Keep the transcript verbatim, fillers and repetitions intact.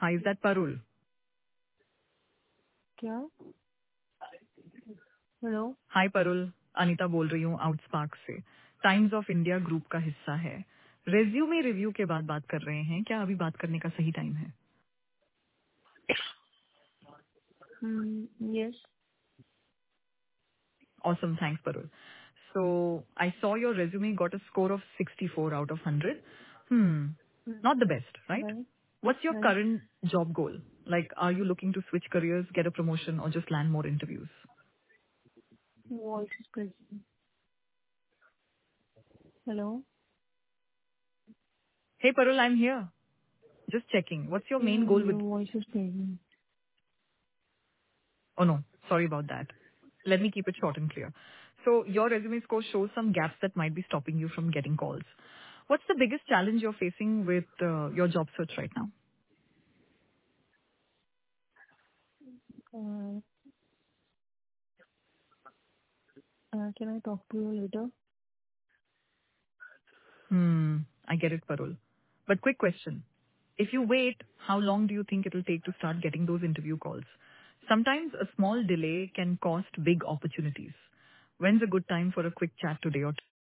Hi, is that Parul? क्या? Hello. Hi Parul, Anita बोल रही हूँ आउटस्पार्क से. टाइम्स ऑफ इंडिया ग्रुप का हिस्सा है. रेज्यूमे रिव्यू के बाद बात कर रहे हैं. क्या अभी बात करने का सही टाइम है? Yes. Awesome, thanks Parul. So I saw your resume got a score of sixty-four out of one hundred. Hmm, not the best, right? Right. What's your right. current job goal? Like, are you looking to switch careers, get a promotion, or just land more interviews? Voice is present. Hello. Hey Parul, I'm here. Just checking. What's your main goal your with voice is present. Oh, no. Sorry about that. Let me keep it short and clear. So your resume score shows some gaps that might be stopping you from getting calls. What's the biggest challenge you're facing with uh, your job search right now? Can I talk to you later? Hmm, I get it, Parul. But quick question. If you wait, how long do you think it'll take to start getting those interview calls? Sometimes a small delay can cost big opportunities. When's a good time for a quick chat today or